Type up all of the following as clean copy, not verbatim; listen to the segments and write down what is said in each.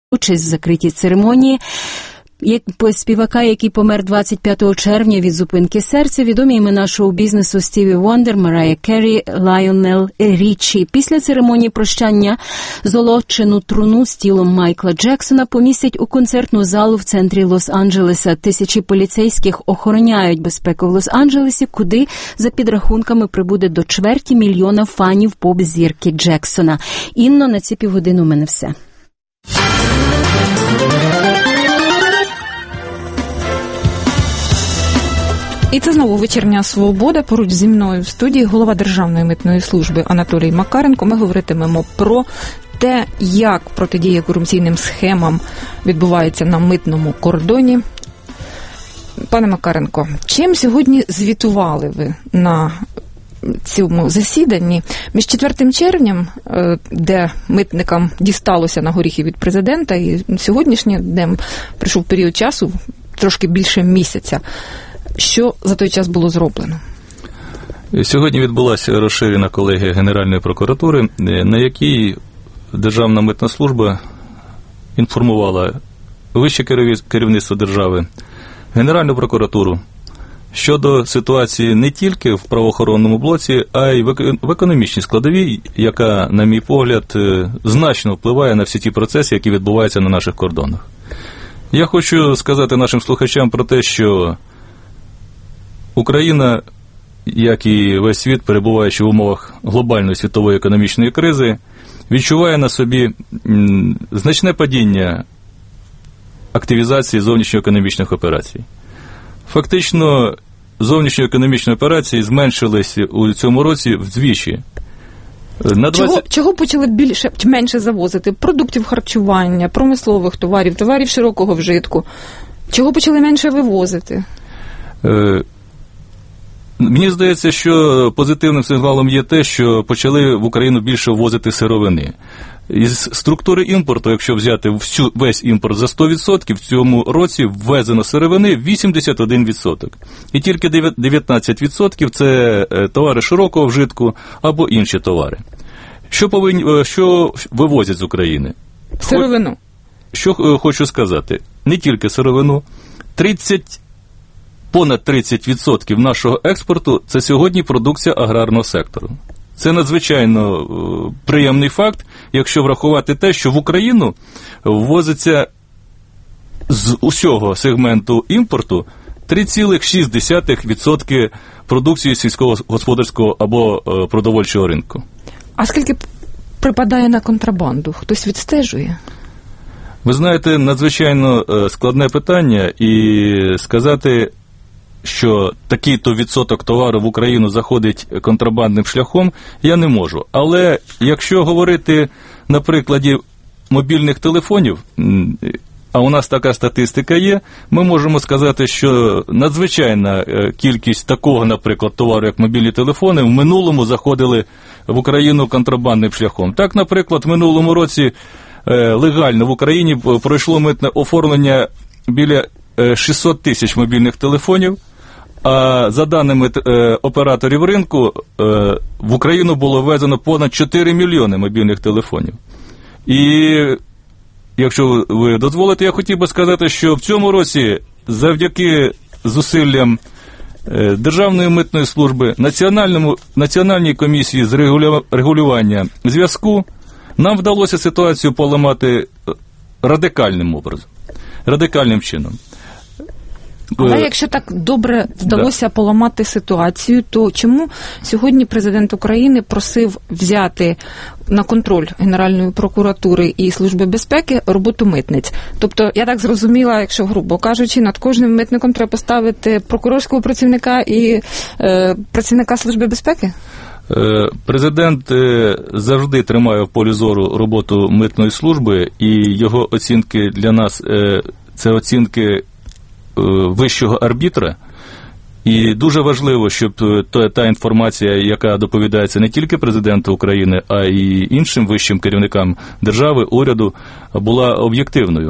участь в закритій церемонії співака, який помер 25 червня від зупинки серця, відомі імена шоу-бізнесу Стіві Вондер, Марая Керрі, Лайонел Річі. Після церемонії прощання золочену труну з тілом Майкла Джексона помістять у концертну залу в центрі Лос-Анджелеса. Тисячі поліцейських охороняють безпеку в Лос-Анджелесі, куди, за підрахунками, прибуде до 250 000 фанів поп-зірки Джексона. Інно, на ці півгодини у мене все. І це знову вечірня «Свобода». Поруч зі мною в студії голова Державної митної служби Анатолій Макаренко. Ми говоритимемо про те, як протидія корупційним схемам відбувається на митному кордоні. Пане Макаренко, чим сьогодні звітували ви на цьому засіданні? Між 4 червням, де митникам дісталося на горіхи від президента, і сьогоднішнім днем прийшов період часу, трошки більше місяця. Що за той час було зроблено? Сьогодні відбулася розширена колегія Генеральної прокуратури, на якій Державна митна служба інформувала вище керівництво держави, Генеральну прокуратуру щодо ситуації не тільки в правоохоронному блоці, а й в економічній складовій, яка, на мій погляд, значно впливає на всі ті процеси, які відбуваються на наших кордонах. Я хочу сказати нашим слухачам про те, що Україна, як і весь світ, перебуваючи в умовах глобальної світової економічної кризи, відчуває на собі значне падіння активізації зовнішньоекономічних операцій. Фактично, зовнішньоекономічні операції зменшились у цьому році вдвічі. Чого почали менше завозити? Продуктів харчування, промислових товарів, товарів широкого вжитку. Чого почали менше вивозити? Мені здається, що позитивним сигналом є те, що почали в Україну більше ввозити сировини. Із структури імпорту, якщо взяти весь імпорт за 100%, в цьому році ввезено сировини 81%. І тільки 19% – це товари широкого вжитку або інші товари. Що вивозять з України? Сировину. Що хочу сказати? Не тільки сировину. Понад 30% нашого експорту – це сьогодні продукція аграрного сектору. Це надзвичайно приємний факт, якщо врахувати те, що в Україну ввозиться з усього сегменту імпорту 3,6% продукції сільськогосподарського або продовольчого ринку. А скільки припадає на контрабанду? Хтось відстежує? Ви знаєте, надзвичайно складне питання, і сказати, що такий-то відсоток товару в Україну заходить контрабандним шляхом, я не можу. Але якщо говорити на прикладі мобільних телефонів, а у нас така статистика є, ми можемо сказати, що надзвичайна кількість такого, наприклад, товару, як мобільні телефони, в минулому заходили в Україну контрабандним шляхом. Так, наприклад, в минулому році легально в Україні пройшло митне оформлення біля 600 тисяч мобільних телефонів, а за даними операторів ринку, в Україну було ввезено понад 4 мільйони мобільних телефонів. І, якщо ви дозволите, я хотів би сказати, що в цьому році завдяки зусиллям Державної митної служби, Національній комісії з регулювання зв'язку, нам вдалося ситуацію поламати радикальним образом, радикальним чином. Але якщо так добре вдалося поламати ситуацію, то чому сьогодні президент України просив взяти на контроль Генеральної прокуратури і Служби безпеки роботу митниць? Тобто, я так зрозуміла, якщо грубо кажучи, над кожним митником треба поставити прокурорського працівника і працівника Служби безпеки? Президент завжди тримає в полі зору роботу митної служби, і його оцінки для нас – це оцінки вищого арбітра, і дуже важливо, щоб та інформація, яка доповідається не тільки президенту України, а й іншим вищим керівникам держави, уряду, була об'єктивною.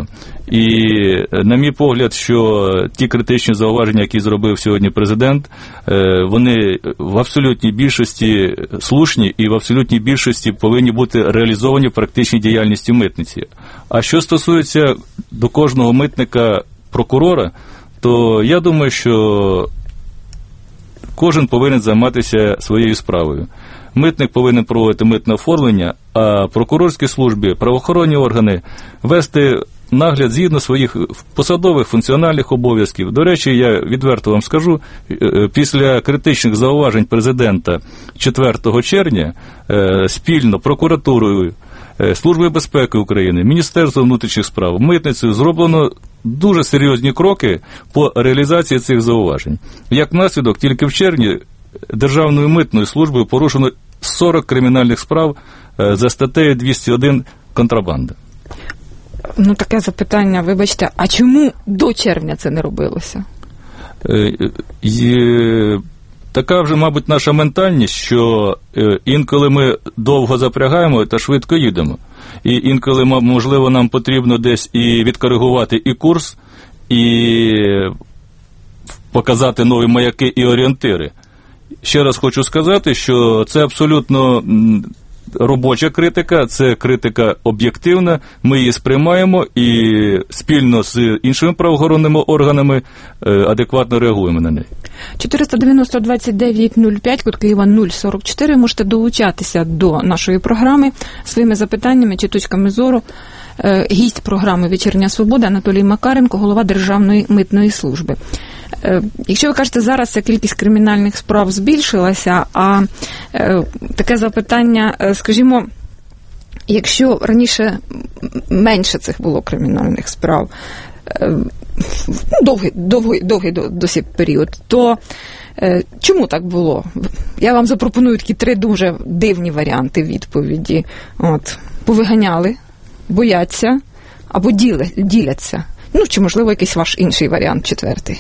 І, на мій погляд, що ті критичні зауваження, які зробив сьогодні президент, вони в абсолютній більшості слушні і в абсолютній більшості повинні бути реалізовані в практичній діяльності митниці. А що стосується до кожного митника прокурора, то я думаю, що кожен повинен займатися своєю справою. Митник повинен проводити митне оформлення, а прокурорські служби, правоохоронні органи вести нагляд згідно своїх посадових функціональних обов'язків. До речі, я відверто вам скажу, після критичних зауважень президента 4 червня спільно прокуратурою, Службою безпеки України, Міністерством внутрішніх справ, митницею зроблено дуже серйозні кроки по реалізації цих зауважень. Як наслідок, тільки в червні Державною митною службою порушено 40 кримінальних справ за статтею 201 «Контрабанда». Ну, таке запитання, вибачте, а чому до червня це не робилося? Така вже, мабуть, наша ментальність, що інколи ми довго запрягаємо та швидко їдемо. І інколи, можливо, нам потрібно десь і відкоригувати і курс, і показати нові маяки і орієнтири. Ще раз хочу сказати, що це абсолютно робоча критика, це критика об'єктивна, ми її сприймаємо і спільно з іншими правоохоронними органами адекватно реагуємо на неї. 490-29-05, код Києва 044, можете долучатися до нашої програми своїми запитаннями чи точками зору. Гість програми «Вечірня свобода» Анатолій Макаренко, голова Державної митної служби. Якщо ви кажете, зараз ця кількість кримінальних справ збільшилася, а таке запитання, скажімо, якщо раніше менше цих було кримінальних справ, довгий досі період, то чому так було? Я вам запропоную такі 3 дуже дивні варіанти відповіді. Повиганяли, бояться або діляться. Ну, чи, можливо, якийсь ваш інший варіант, 4-й.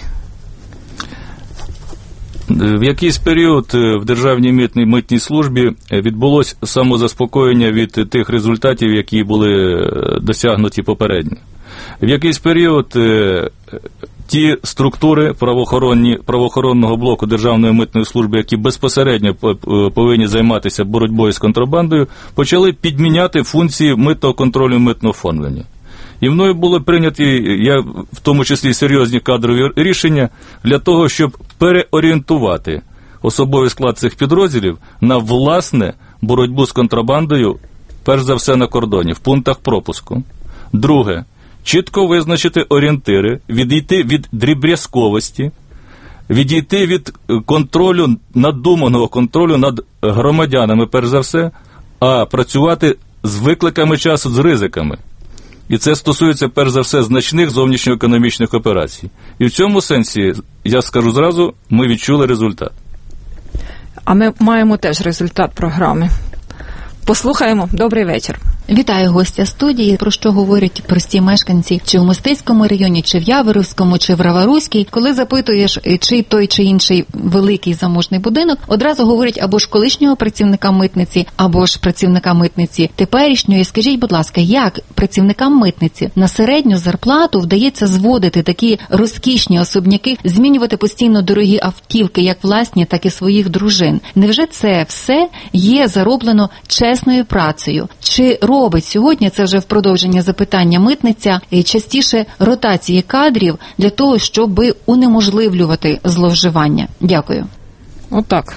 В якийсь період в Державній митній службі відбулося самозаспокоєння від тих результатів, які були досягнуті попередньо. В якийсь період ті структури правоохоронного блоку Державної митної служби, які безпосередньо повинні займатися боротьбою з контрабандою, почали підміняти функції митного контролю і митного оформлення. І мною були прийняті, в тому числі серйозні кадрові рішення для того, щоб переорієнтувати особовий склад цих підрозділів на власне боротьбу з контрабандою, перш за все на кордоні, в пунктах пропуску. Друге, чітко визначити орієнтири, відійти від дріб'язковості, відійти від контролю, надуманого контролю над громадянами, перш за все, а працювати з викликами часу, з ризиками. І це стосується, перш за все, значних зовнішньоекономічних операцій. І в цьому сенсі, я скажу зразу, ми відчули результат. А ми маємо теж результат програми. Послухаємо. Добрий вечір. Вітаю гостя студії. Про що говорять прості мешканці чи в Мостиському районі, чи в Яворівському, чи в Раваруській. Коли запитуєш, чи той чи інший великий заможний будинок, одразу говорять або ж колишнього працівника митниці, або ж працівника митниці теперішньої. Скажіть, будь ласка, як працівникам митниці на середню зарплату вдається зводити такі розкішні особняки, змінювати постійно дорогі автівки, як власні, так і своїх дружин? Невже це все є зароблено чесною працею? Чи робить сьогодні, це вже в продовження запитання, митниця частіше ротації кадрів для того, щоб унеможливлювати зловживання? Дякую. Отак.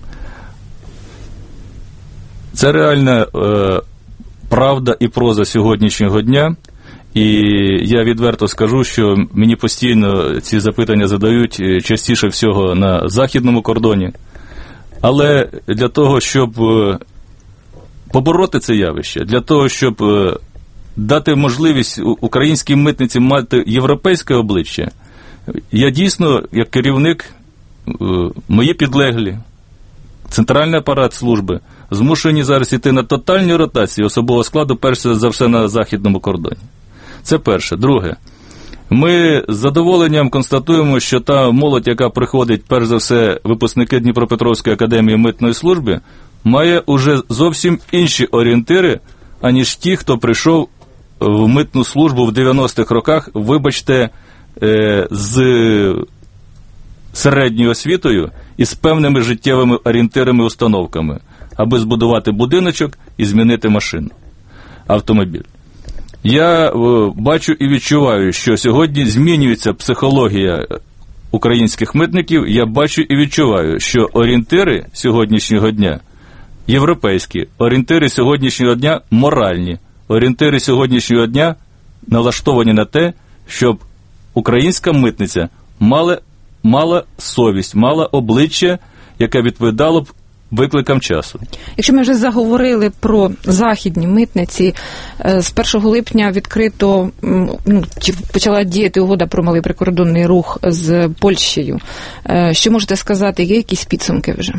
Це реальна правда і проза сьогоднішнього дня. І я відверто скажу, що мені постійно ці запитання задають частіше всього на західному кордоні. Але для того, щоб побороти це явище, для того, щоб дати можливість українській митниці мати європейське обличчя, я дійсно, як керівник, мої підлеглі, центральний апарат служби, змушені зараз йти на тотальні ротації особового складу, перш за все, на західному кордоні. Це перше. Друге. Ми з задоволенням констатуємо, що та молодь, яка приходить, перш за все, випускники Дніпропетровської академії митної служби, має уже зовсім інші орієнтири, аніж ті, хто прийшов в митну службу в 90-х роках, вибачте, з середньою освітою і з певними життєвими орієнтирами, установками, аби збудувати будиночок і змінити машину, автомобіль. Я бачу і відчуваю, що сьогодні змінюється психологія українських митників. Я бачу і відчуваю, що орієнтири сьогоднішнього дня європейські, орієнтири сьогоднішнього дня моральні, орієнтири сьогоднішнього дня налаштовані на те, щоб українська митниця мала совість, мала обличчя, яке відповідало б викликам часу. Якщо ми вже заговорили про західні митниці, з 1 липня відкрито, почала діяти угода про малий прикордонний рух з Польщею. Що можете сказати, є якісь підсумки вже?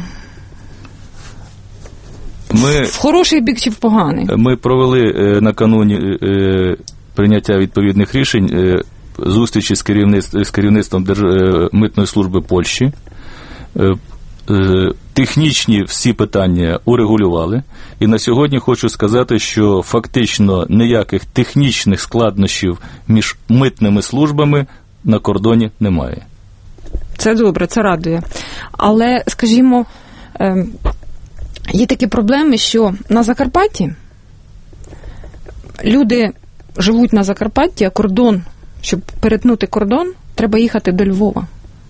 В хороший бік чи в поганий? Ми провели накануні прийняття відповідних рішень зустрічі з керівництвом Митної служби Польщі. Технічні всі питання урегулювали. І на сьогодні хочу сказати, що фактично ніяких технічних складнощів між митними службами на кордоні немає. Це добре, це радує. Але, скажімо, є такі проблеми, що на Закарпатті люди живуть на Закарпатті, а кордон, щоб перетнути кордон, треба їхати до Львова.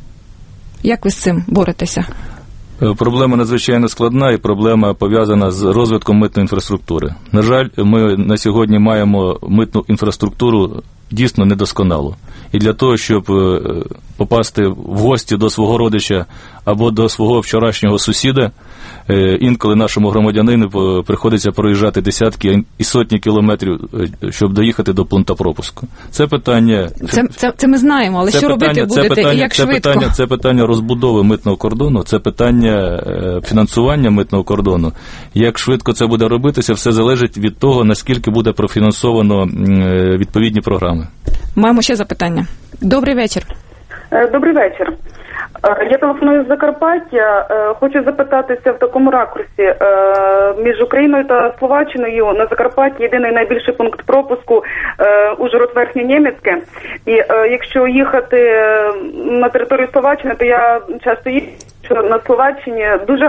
Як ви з цим боретеся? Проблема надзвичайно складна і проблема пов'язана з розвитком митної інфраструктури. На жаль, ми на сьогодні маємо митну інфраструктуру дійсно недосконалу. І для того, щоб попасти в гості до свого родича або до свого вчорашнього сусіда, інколи нашому громадянину приходиться проїжджати десятки і сотні кілометрів, щоб доїхати до пункту пропуску. Це питання... Це ми знаємо, але що робити будете і як швидко? Це питання розбудови митного кордону, це питання фінансування митного кордону. Як швидко це буде робитися, все залежить від того, наскільки буде профінансовано відповідні програми. Маємо ще запитання. Добрий вечір. Добрий вечір. Я телефоную з Закарпаття. Хочу запитатися в такому ракурсі. Між Україною та Словаччиною на Закарпатті єдиний найбільший пункт пропуску Ужгород-Верхнє-Нємецьке. І якщо їхати на територію Словаччини, то я часто їжджу на Словаччині. Дуже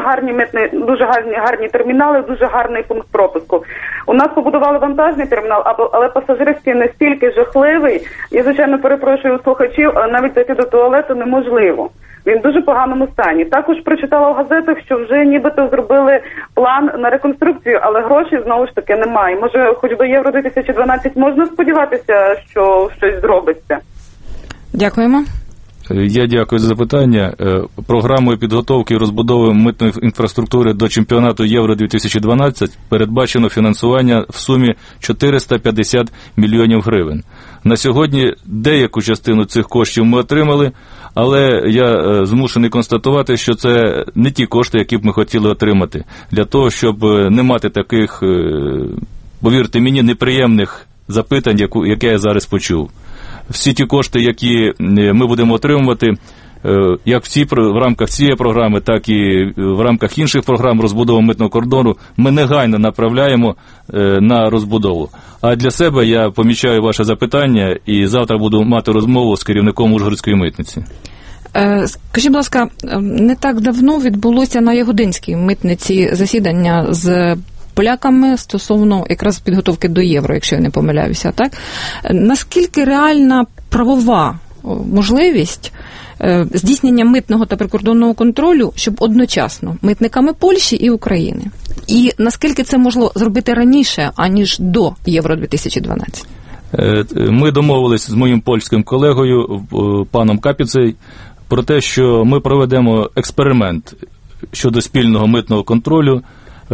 гарні термінали, дуже гарний пункт пропуску. У нас побудували вантажний термінал, але пасажирський настільки жахливий. Я, звичайно, перепрошую у слухачів, навіть зайти до туалету неможливо. Він в дуже поганому стані. Також прочитала в газетах, що вже нібито зробили план на реконструкцію, але грошей знову ж таки немає. Може, хоч до Євро 2012 можна сподіватися, що щось зробиться? Дякуємо. Я дякую за запитання. Програмою підготовки і розбудови митної інфраструктури до чемпіонату Євро 2012 передбачено фінансування в сумі 450 мільйонів гривень. На сьогодні деяку частину цих коштів ми отримали, але я змушений констатувати, що це не ті кошти, які б ми хотіли отримати. Для того, щоб не мати таких, повірте мені, неприємних запитань, яке я зараз почув. Всі ті кошти, які ми будемо отримувати, як в рамках цієї програми, так і в рамках інших програм розбудови митного кордону, ми негайно направляємо на розбудову. А для себе я помічаю ваше запитання і завтра буду мати розмову з керівником Ужгородської митниці. Скажіть, будь ласка, не так давно відбулося на Ягодинській митниці засідання з поляками стосовно якраз підготовки до Євро, якщо я не помиляюся, так? Наскільки реальна правова можливість здійснення митного та прикордонного контролю, щоб одночасно митниками Польщі і України? І наскільки це можливо зробити раніше, аніж до Євро 2012? Ми домовились з моїм польським колегою, паном Капіцей, про те, що ми проведемо експеримент щодо спільного митного контролю.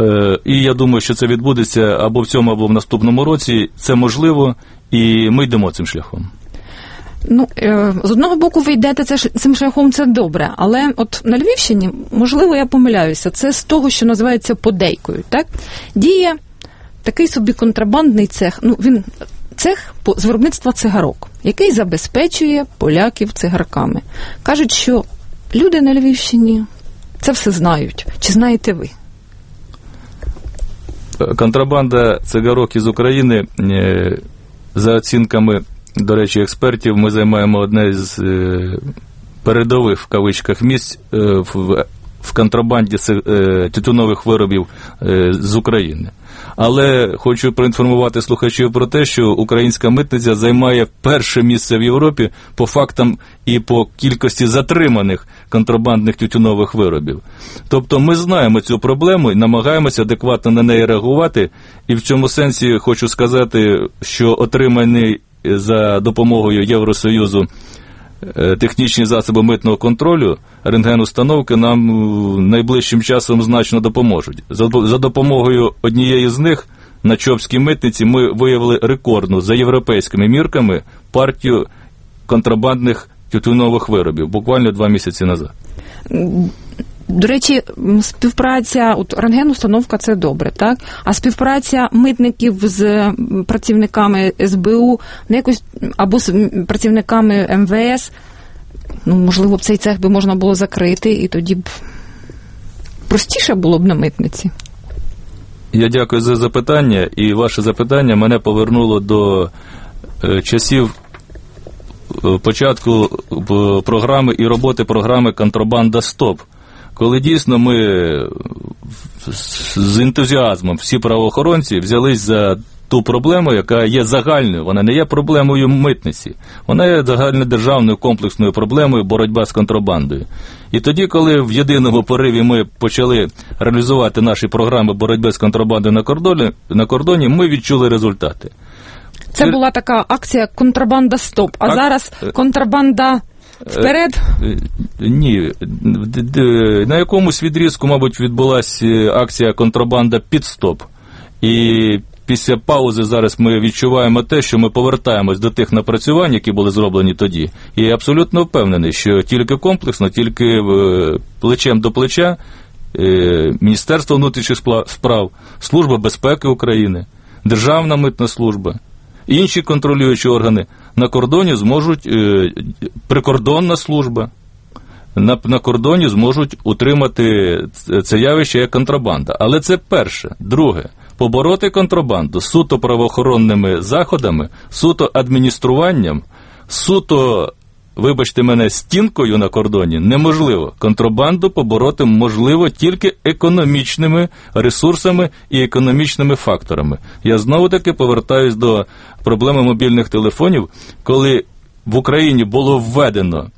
І я думаю, що це відбудеться або в цьому, або в наступному році. Це можливо, і ми йдемо цим шляхом. Ну, з одного боку, ви йдете цим шляхом, це добре. Але от на Львівщині, можливо, я помиляюся, це з того, що називається подейкою, так? Діє такий собі контрабандний цех. Ну, він цех з виробництва цигарок, який забезпечує поляків цигарками. Кажуть, що люди на Львівщині це все знають. Чи знаєте ви? Контрабанда цигарок із України За оцінками, до речі, експертів, ми займаємо одне з передових, в кавичках, місць в контрабанді тютюнових виробів з України. Але хочу проінформувати слухачів про те, що українська митниця займає перше місце в Європі по фактам і по кількості затриманих контрабандних тютюнових виробів. Тобто ми знаємо цю проблему і намагаємося адекватно на неї реагувати. І в цьому сенсі хочу сказати, що отриманий за допомогою Євросоюзу технічні засоби митного контролю, рентген-установки нам найближчим часом значно допоможуть. За допомогою однієї з них на Чопській митниці ми виявили рекордну за європейськими мірками партію контрабандних тютюнових виробів, буквально 2 місяці назад. До речі, співпраця, от рентген-установка – це добре, так? А співпраця митників з працівниками СБУ, якось, або з працівниками МВС, можливо, б цей цех би можна було закрити, і тоді б простіше було б на митниці. Я дякую за запитання, і ваше запитання мене повернуло до часів початку програми і роботи програми «Контрабанда СТОП», коли дійсно ми з ентузіазмом, всі правоохоронці, взялись за ту проблему, яка є загальною. Вона не є проблемою митниці, вона є загальнодержавною комплексною проблемою боротьба з контрабандою. І тоді, коли в єдиному пориві ми почали реалізувати наші програми боротьби з контрабандою на кордоні, ми відчули результати. Це була така акція «Контрабанда СТОП», а зараз «Контрабанда вперед»? Ні. На якомусь відрізку, мабуть, відбулася акція «Контрабанда під стоп». І після паузи зараз ми відчуваємо те, що ми повертаємось до тих напрацювань, які були зроблені тоді. І я абсолютно впевнений, що тільки комплексно, тільки плечем до плеча Міністерство внутрішніх справ, Служба безпеки України, Державна митна служба, інші контролюючі органи на кордоні зможуть, прикордонна служба, на кордоні зможуть утримати це явище як контрабанда. Але це перше. Друге, побороти контрабанду суто правоохоронними заходами, суто адмініструванням, суто, вибачте мене, стінкою на кордоні неможливо. Контрабанду побороти можливо тільки економічними ресурсами і економічними факторами. Я знову-таки повертаюсь до проблеми мобільних телефонів, коли в Україні було введена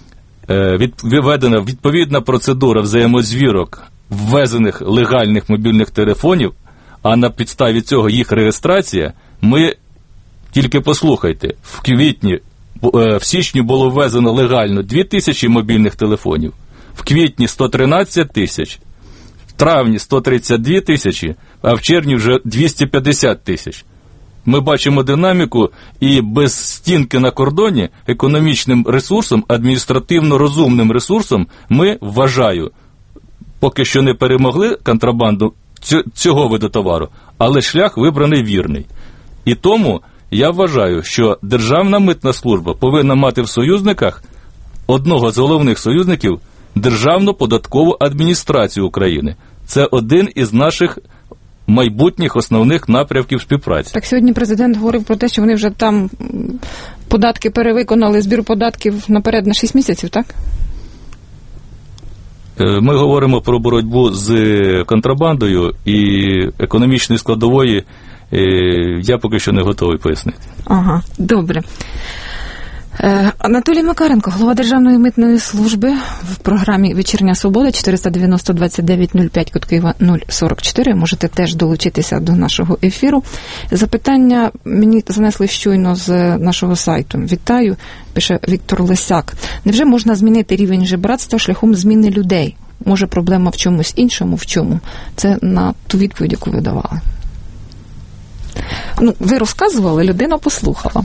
відповідна процедура взаємозвірок ввезених легальних мобільних телефонів, а на підставі цього їх реєстрація, ми, тільки послухайте, в січні було ввезено легально 2000 мобільних телефонів, в квітні 113 тисяч, в травні 132 тисячі, а в червні вже 250 тисяч. Ми бачимо динаміку, і без стінки на кордоні економічним ресурсом, адміністративно розумним ресурсом ми, вважаю, поки що не перемогли контрабанду цього виду товару, але шлях вибраний вірний. І тому я вважаю, що Державна митна служба повинна мати в союзниках одного з головних союзників Державну податкову адміністрацію України. Це один із наших майбутніх основних напрямків співпраці. Так сьогодні президент говорив про те, що вони вже там податки перевиконали, збір податків наперед на 6 місяців, так? Ми говоримо про боротьбу з контрабандою, і економічної складової я поки що не готовий пояснити. Ага, добре. Анатолій Макаренко, голова Державної митної служби, в програмі «Вечірня свобода», 490-29-05, код Києва 044. Можете теж долучитися до нашого ефіру. Запитання мені занесли щойно з нашого сайту. Вітаю, пише Віктор Лисяк. Невже можна змінити рівень жебратства шляхом зміни людей? Може, проблема в чомусь іншому? В чому? Це на ту відповідь, яку ви давали. Ви розказували, людина послухала.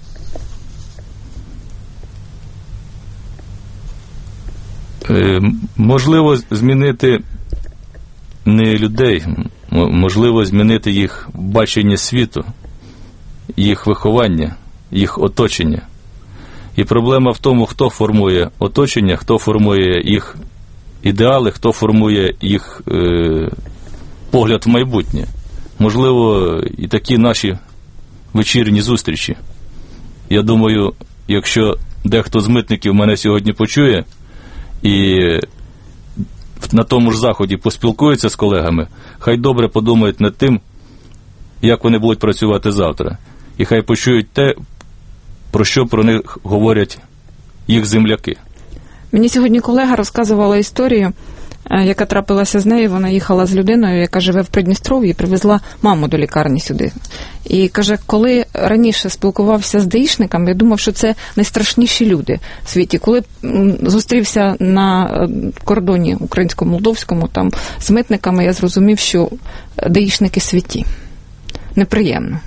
Можливо змінити не людей, можливо змінити їх бачення світу, їх виховання, їх оточення. І проблема в тому, хто формує оточення, хто формує їх ідеали, хто формує їх погляд в майбутнє. Можливо, і такі наші вечірні зустрічі. Я думаю, якщо дехто з митників мене сьогодні почує і на тому ж заході поспілкуються з колегами, хай добре подумають над тим, як вони будуть працювати завтра. І хай почують те, про що про них говорять їх земляки. Мені сьогодні колега розказувала історію, яка трапилася з нею. Вона їхала з людиною, яка живе в Придністров'ї, і привезла маму до лікарні сюди. І каже, коли раніше спілкувався з даїшниками, я думав, що це найстрашніші люди в світі. Коли зустрівся на кордоні українсько-молдовському там з митниками, я зрозумів, що даїшники святі. Неприємно.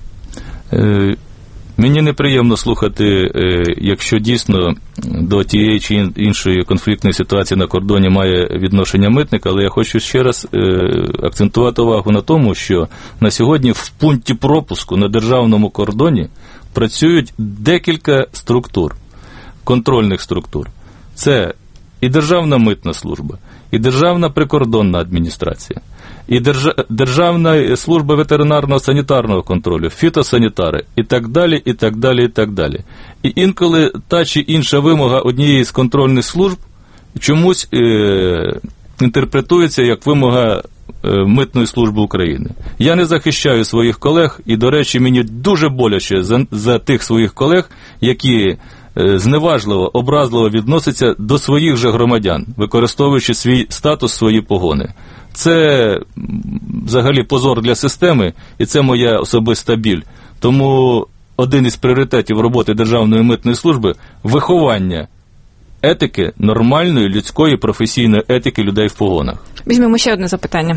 Мені неприємно слухати, якщо дійсно до тієї чи іншої конфліктної ситуації на кордоні має відношення митник, але я хочу ще раз акцентувати увагу на тому, що на сьогодні в пункті пропуску на державному кордоні працюють декілька структур, контрольних структур. Це і Державна митна служба, і Державна прикордонна адміністрація, і Державна служба ветеринарного санітарного контролю, фітосанітари, і так далі, і так далі, і так далі. І інколи та чи інша вимога однієї з контрольних служб чомусь інтерпретується як вимога Митної служби України. Я не захищаю своїх колег, і, до речі, мені дуже боляче за тих своїх колег, які зневажливо, образливо відносяться до своїх же громадян, використовуючи свій статус, свої погони. Це взагалі позор для системи, і це моя особиста біль. Тому один із пріоритетів роботи Державної митної служби – виховання етики, нормальної, людської, професійної етики людей в погонах. Візьмемо ще одне запитання.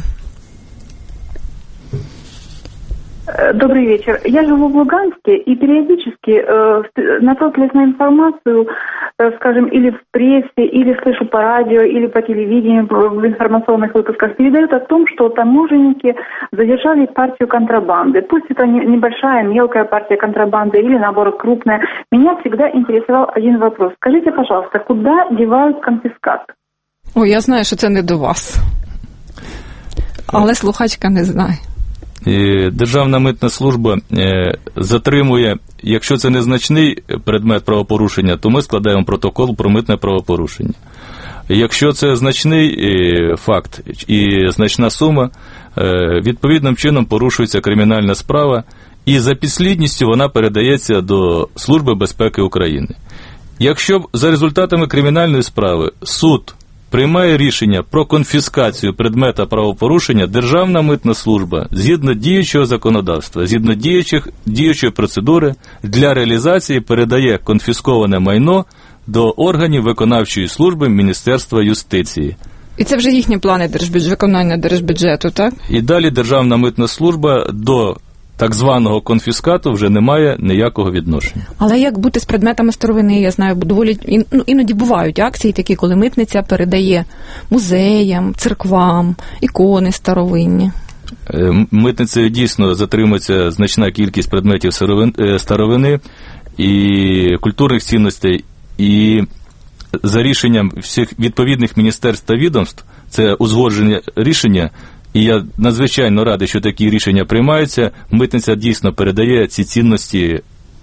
Добрый вечер. Я живу в Луганске и периодически наталкиваюсь на информацию, скажем, или в прессе, или слышу по радио, или по телевидению, в информационных выпусках, передают о том, что таможенники задержали партию контрабанды. Пусть это небольшая, мелкая партия контрабанды или, наоборот, крупная. Меня всегда интересовал один вопрос. Скажите, пожалуйста, куда девают конфискат? Ой, я знаю, що це не до вас. Але слухачка не знає. Державна митна служба затримує, якщо це незначний предмет правопорушення, то ми складаємо протокол про митне правопорушення. Якщо це значний факт і значна сума, відповідним чином порушується кримінальна справа, і за підслідністю вона передається до Служби безпеки України. Якщо за результатами кримінальної справи суд приймає рішення про конфіскацію предмета правопорушення, Державна митна служба, згідно діючого законодавства, згідно діючої процедури, для реалізації передає конфісковане майно до органів виконавчої служби Міністерства юстиції. І це вже їхні плани виконання держбюджету, так? І далі Державна митна служба до так званого конфіскату вже не має ніякого відношення. Але як бути з предметами старовини? Я знаю, доволі іноді бувають акції такі, коли митниця передає музеям, церквам, ікони старовинні. Митницею дійсно затримується значна кількість предметів старовини і культурних цінностей, і за рішенням всіх відповідних міністерств та відомств, це узгодження рішення, і я надзвичайно радий, що такі рішення приймаються, митниця дійсно передає ці цінності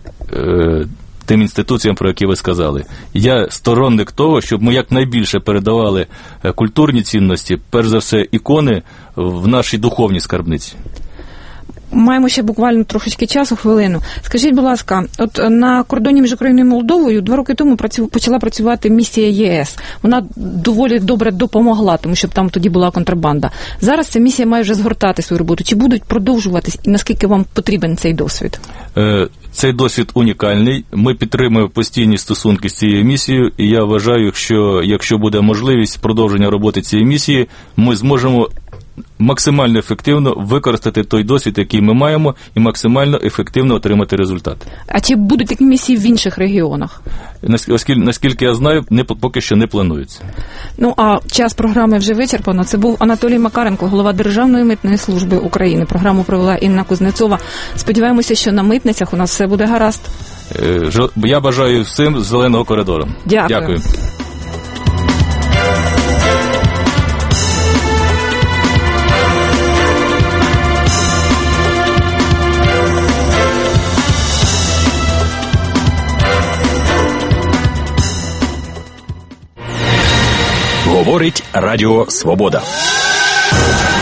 тим інституціям, про які ви сказали. Я сторонник того, щоб ми якнайбільше передавали культурні цінності, перш за все ікони, в нашій духовній скарбниці. Маємо ще буквально трошечки часу, хвилину. Скажіть, будь ласка, от на кордоні між Україною і Молдовою 2 роки тому почала працювати місія ЄС. Вона доволі добре допомогла, тому що там тоді була контрабанда. Зараз ця місія має вже згортати свою роботу. Чи будуть продовжуватись і наскільки вам потрібен цей досвід? Цей досвід унікальний. Ми підтримуємо постійні стосунки з цією місією, і я вважаю, що якщо буде можливість продовження роботи цієї місії, ми зможемо максимально ефективно використати той досвід, який ми маємо, і максимально ефективно отримати результат. А чи будуть такі місії в інших регіонах? Наскільки я знаю, поки що не планується. Ну, а час програми вже вичерпано. Це був Анатолій Макаренко, голова Державної митної служби України. Програму провела Інна Кузнецова. Сподіваємося, що на митницях у нас все буде гаразд. Я бажаю всім зеленого коридору. Дякую. Говорить Радіо Свобода.